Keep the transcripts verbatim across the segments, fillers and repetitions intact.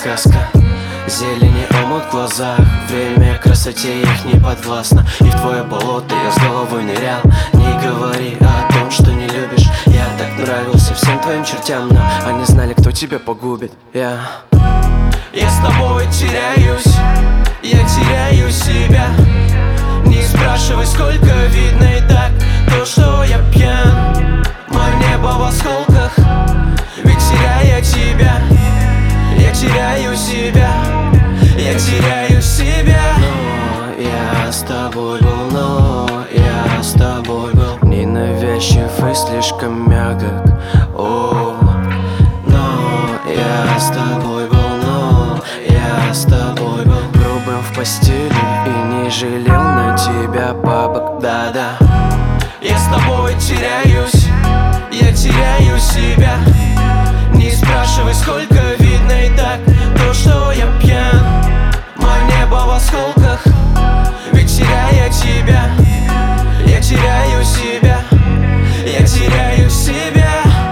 сказка. Зелени омут в глазах, время красоте их не подвластно. И в твое болото я с головой нырял. Не говори о том, что не любишь. Я так нравился всем твоим чертям, но они знали, кто тебя погубит. Я Я с тобой теряюсь, я теряю себя. Не спрашивай, сколько, видно и так то, что я пьян. Мое небо в осколках, ведь теряя тебя, я теряю себя, я теряю себя. Но я с тобой был, но я с тобой был ненавязчив и слишком мягок. О, но я с тобой был, но я с тобой был грубым в постели и не жалел на тебя бабок. Да-да, я с тобой теряюсь, я теряю себя. Не спрашивай, сколько, видно и так то, что я пьян. Мое небо в осколках, ведь теряя тебя, я теряю себя, я теряю себя.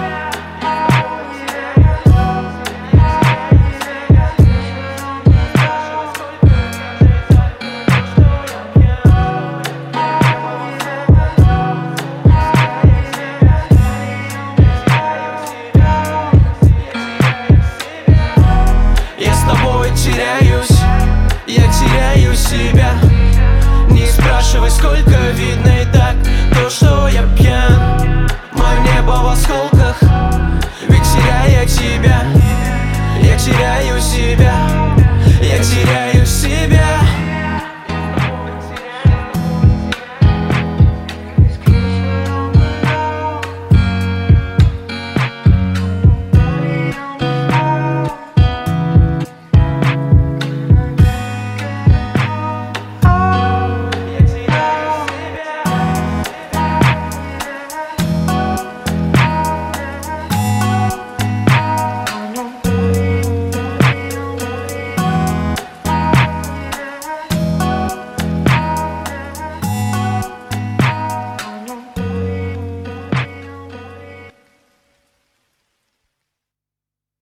Теряюсь, я теряю себя. Не спрашивай, сколько, видно и так то, что я пьян. Мое небо в осколках, ведь теряя тебя, я теряю себя, я теряю